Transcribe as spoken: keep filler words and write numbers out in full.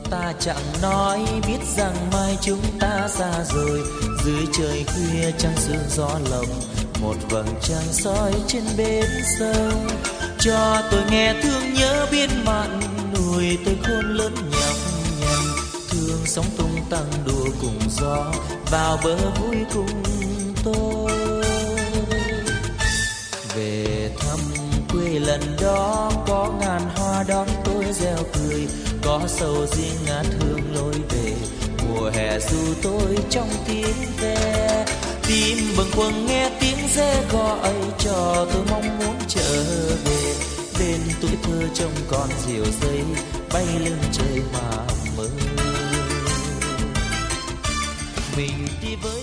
Ta chẳng nói biết rằng mai chúng ta xa rồi, dưới trời khuya trăng sương gió lộng, một vầng trăng soi trên bến sông. Cho tôi nghe thương nhớ biên mặn, nuôi tôi khôn lớn nhọc nhằn, thương sóng tung tăng đùa cùng gió, vào bờ vui cùng tôi. Về thăm quê lần đó có ngàn hoa đón tôi reo cười, có sầu riêng ngát hương lối về, mùa hè du tôi trong tiếng ve. Tim bâng khuâng nghe tiếng rẽ gọi cho tôi mong muốn trở về, bên tuổi thơ trông con diều dây bay lên trời mà mơ. Mình đi với